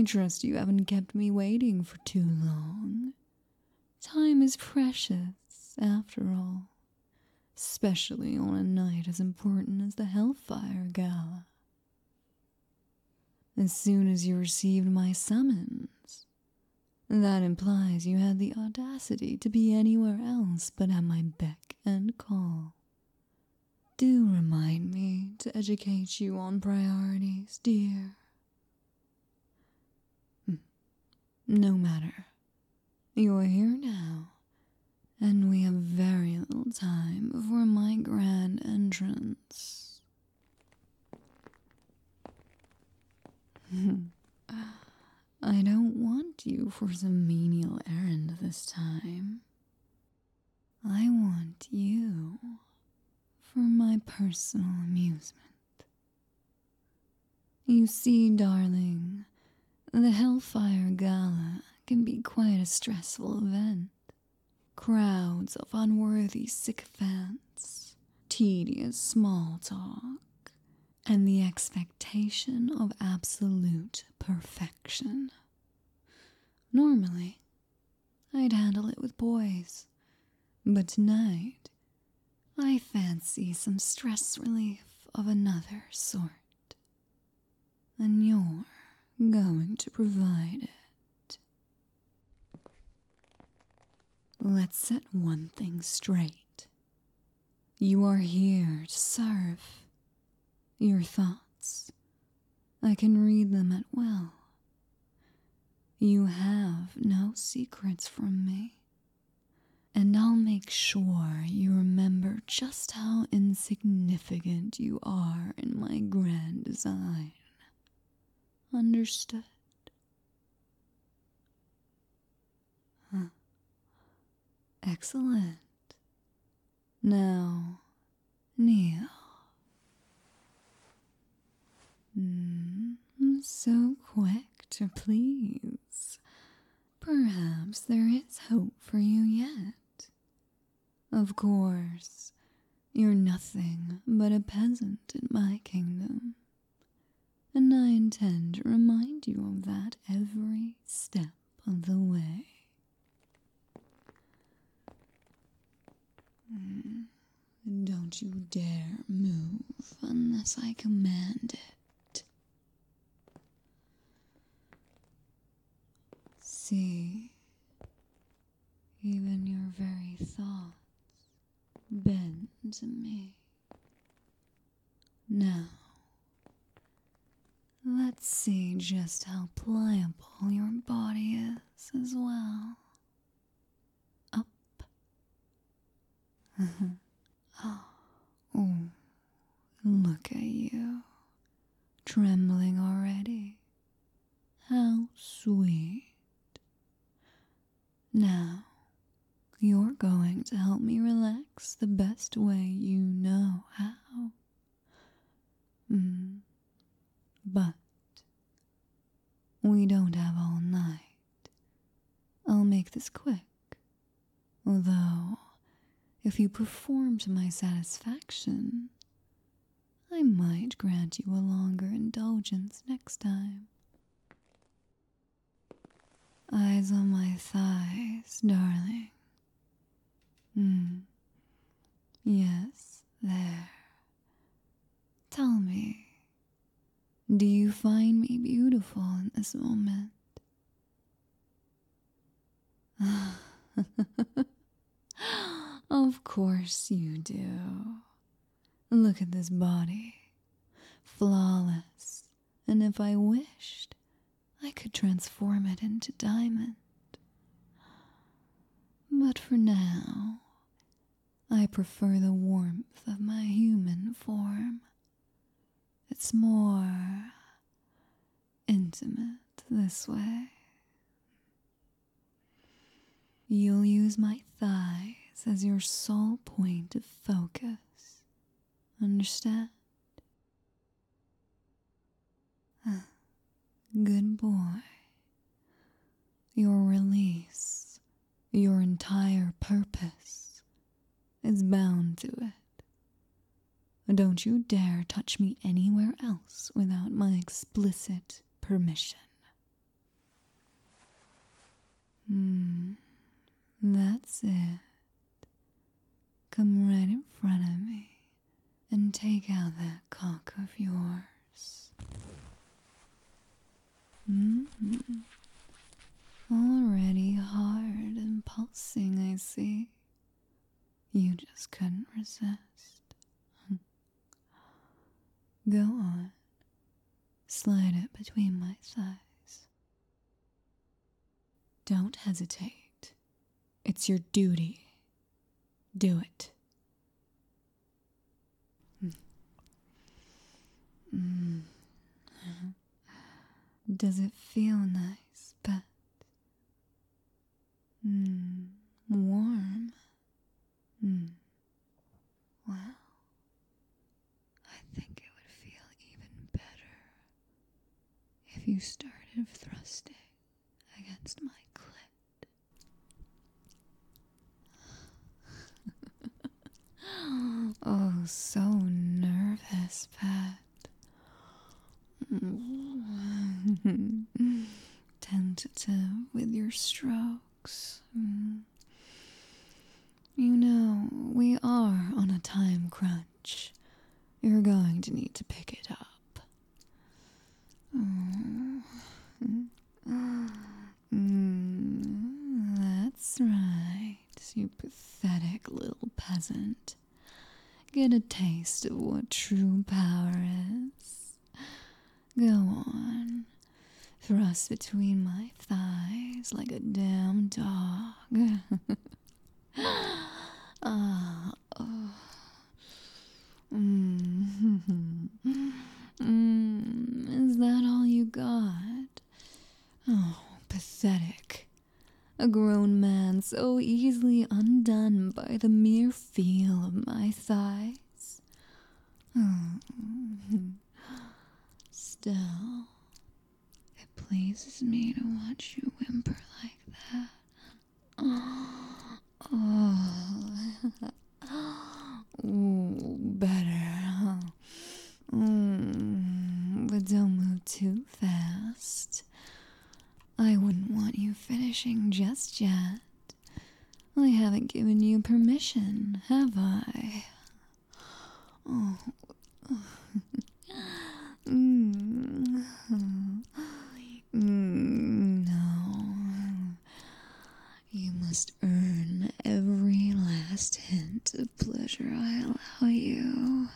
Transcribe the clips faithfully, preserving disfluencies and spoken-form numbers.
trust you haven't kept me waiting for too long. Time is precious, after all, especially on a night as important as the Hellfire Gala. As soon as you received my summons, that implies you had the audacity to be anywhere else but at my beck and call. Do remind me to educate you on priorities, dear. No matter. You're here now, and we have very little time before my grand entrance. I don't want you for some menial errand this time. I want you for my personal amusement. You see, darling, the Hellfire Gala can be quite a stressful event. Crowds of unworthy sycophants, tedious small talk, and the expectation of absolute perfection. Normally, I'd handle it with boys, but tonight, I fancy some stress relief of another sort. And you're going to provide it. Let's set one thing straight. You are here to serve. Your thoughts, I can read them at will. You have no secrets from me. And I'll make sure you remember just how insignificant you are in my grand design. Understood? Huh. Excellent. Now, kneel. Mm, so quick to please. Perhaps there is hope for you yet. Of course, you're nothing but a peasant in my kingdom, and I intend to remind you of that every step of the way. Mm. Don't you dare move unless I command it. See, even your very thoughts bend to me. Now, let's see just how pliable your body is as well. Up. Oh, oh, look at you, trembling already. How sweet. Now, you're going to help me relax the best way you know how. Mm. But we don't have all night. I'll make this quick. Although, if you perform to my satisfaction, I might grant you a longer indulgence next time. Eyes on my thighs, darling. Hmm. Yes, there. Tell me, do you find me beautiful in this moment? Of course you do. Look at this body. Flawless. And if I wished, I could transform it into diamond. But for now, I prefer the warmth of my human form. It's more intimate this way. You'll use my thighs as your sole point of focus. Understand? Good boy. Your release, your entire purpose, is bound to it. Don't you dare touch me anywhere else without my explicit permission. Hmm, that's it. Come right in front of me and take out that cock of yours. Mm-hmm. Already hard and pulsing, I see. You just couldn't resist. Go on. Slide it between my thighs. Don't hesitate. It's your duty. Do it. Mm. Does it feel nice, pet? Mm. Warm? Mm. Wow. I think it would feel even better if you started thrusting against my clit. Oh, so nervous, pet. Tentative with your strokes. Mm. You know, we are on a time crunch. You're going to need to pick it up. Mm. Mm, that's right, you pathetic little peasant. Get a taste of what true power is. Go on. Thrust between my thighs like a damn dog. Ah, oh. Mm. Mm, is that all you got? Oh, pathetic. A grown man so easily undone by the mere feel of my thighs. Oh. Still, it pleases me to watch you whimper like that. Oh. Ooh, better. Mm, but don't move too fast. I wouldn't want you finishing just yet. I haven't given you permission, have I? Oh. mm. Mm, no. You must earn every last hint of pleasure I allow you.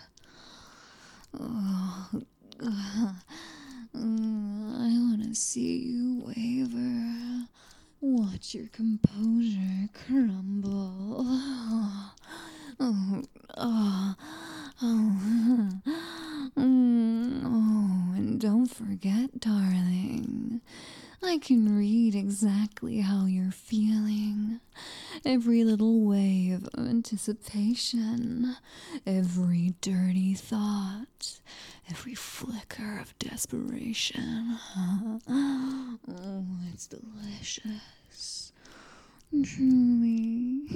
Oh. Uh, I want to see you waver. Watch your composure crumble. Oh, oh, oh, oh, mm, oh, and don't forget, darling, I can read exactly how you're feeling. Every little wave of anticipation, every dirty thought, every flicker of desperation. Oh, it's delicious. Truly.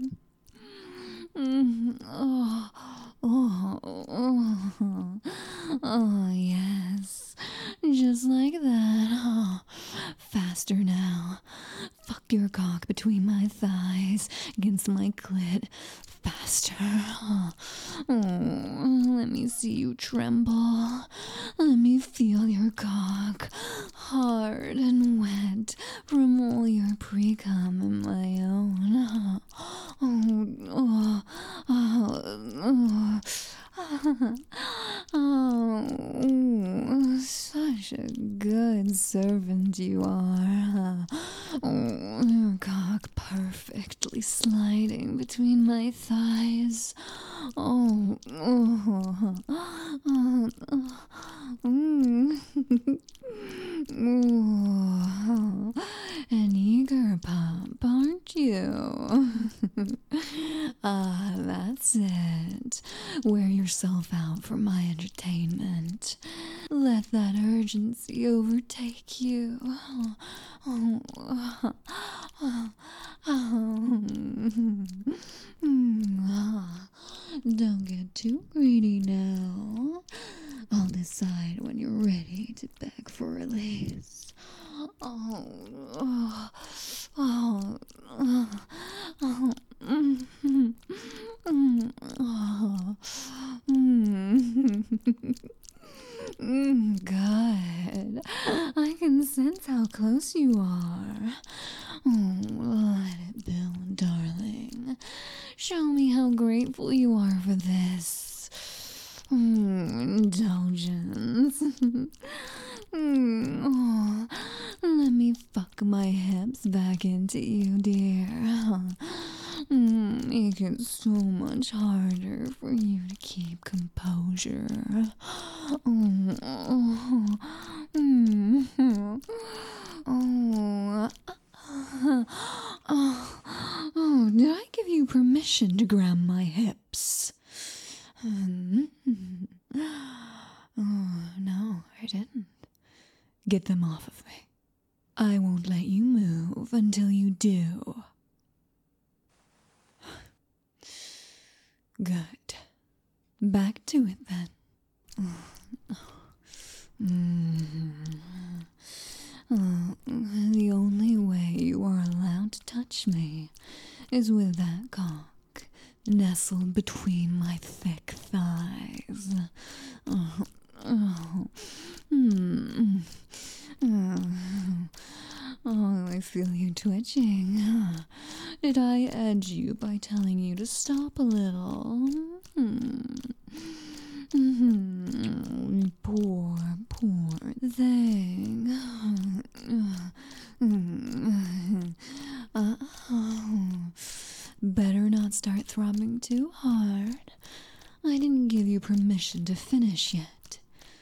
Oh, oh, oh, oh, yes. Just like that. Oh, faster now. Fuck your cock between my thighs, against my clit. Faster. Oh, let me see you tremble. Let me feel your cock, hard and wet from all your pre-cum and my own. Oh, oh, oh, oh, oh, such a good servant you are. Oh, your cock perfectly sliding between my thighs. Oh, oh, oh, oh, mm. Ooh, an eager pup, aren't you? Ah, that's it. Wear yourself out for my entertainment. Let that urgency overtake you. Oh, oh, oh, oh, oh. Don't get too greedy now. I'll decide when you're ready to beg for release. Oh, oh, oh. course you are. Oh, let it build, darling. Show me how grateful you are for this. Mm, indulgence. mm, oh, let me fuck my hips back into you, dear. Mm, make it so much harder for you to keep composure. Oh, oh, mm, oh, oh, oh, did I give you permission to grab my hips? Mm, oh, no, I didn't. Get them off of me. I won't let you move until you do. Good. Back to it then. Mm. Oh, the only way you are allowed to touch me is with that cock nestled between my thick thighs. Oh, oh, mm, oh, oh, I feel you twitching. Did I edge you by telling you to stop a little? Hmm. Mm-hmm. Poor, poor thing. Uh, better not start throbbing too hard. I didn't give you permission to finish yet.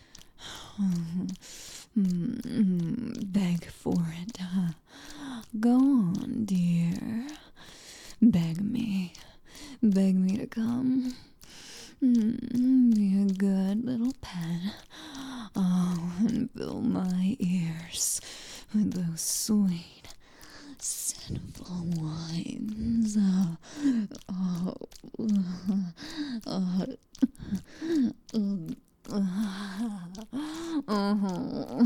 Beg for it, huh? Go on, dear. Beg me. Beg me to come. Mm, be a good little pet. Oh, and fill my ears with those sweet, sinful whines. Oh, oh, oh, oh, oh.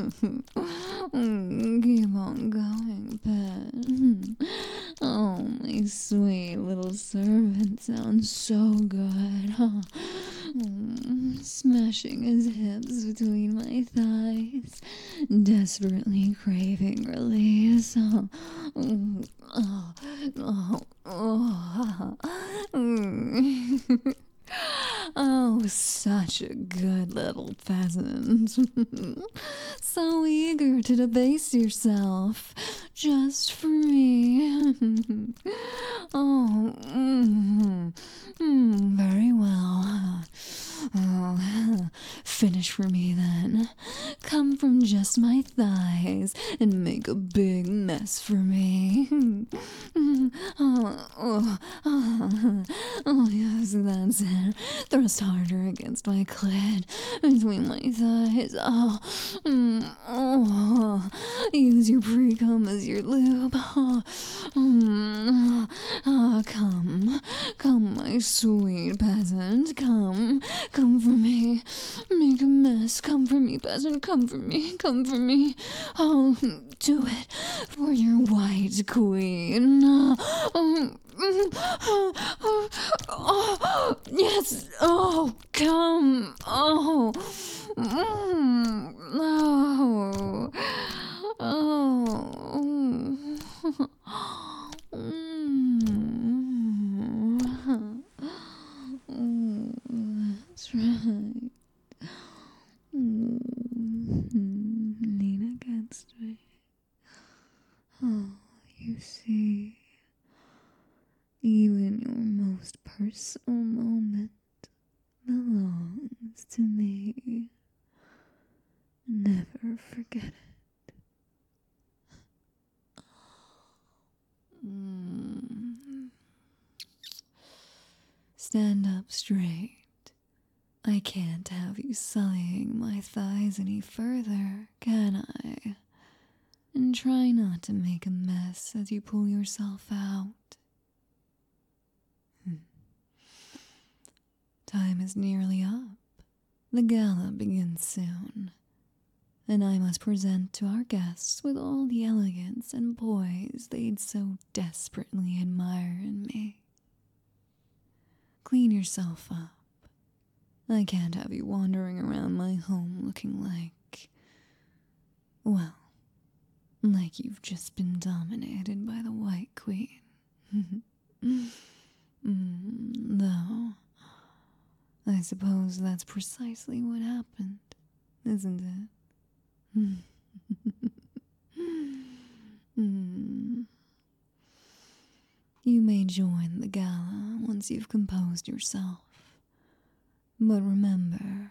Keep on going, pet. Oh, my sweet little servant sounds so good. Oh, smashing his hips between my thighs, desperately craving release. Oh, oh, oh, oh, oh. Oh, such a good little peasant. So eager to debase yourself just for me. Oh, mm, mm, very well. Oh, finish for me then. Come from just my thighs and make a big mess for me. Oh, oh, oh, oh, yes, that's it. Thrust harder against my clit, between my thighs. Oh, mm, oh, use your pre-cum as your lube. Oh, mm, oh, come, come, my sweet peasant, come, come for me. Make a mess. Come for me, peasant. Come for me. Come for me. Oh, do it for your white queen. Oh, oh, oh, oh, yes. Oh, come. Oh, mm, oh, oh. Mm. Mm, that's right. Mm, lean against me. Oh, you see, even your most personal moment belongs to me. Never forget it. Mm. Stand up straight. I can't have you sullying my thighs any further, can I? And try not to make a mess as you pull yourself out. Hmm. Time is nearly up. The gala begins soon, and I must present to our guests with all the elegance and poise they'd so desperately admire in me. Clean yourself up. I can't have you wandering around my home looking like, well, like you've just been dominated by the White Queen. Mm, though, I suppose that's precisely what happened, isn't it? Mm. You may join the gala once you've composed yourself, but remember,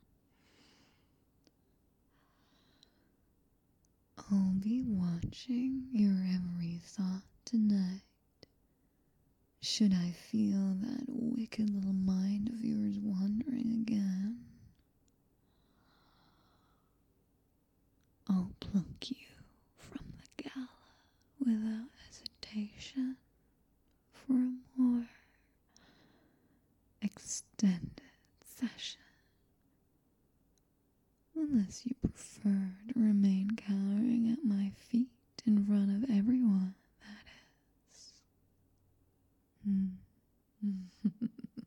I'll be watching your every thought tonight. Should I feel that wicked little mind of yours wandering again, I'll pluck you from the gala without hesitation for a more extended session. Unless you prefer to remain cowering at my feet in front of everyone, that is. Mm.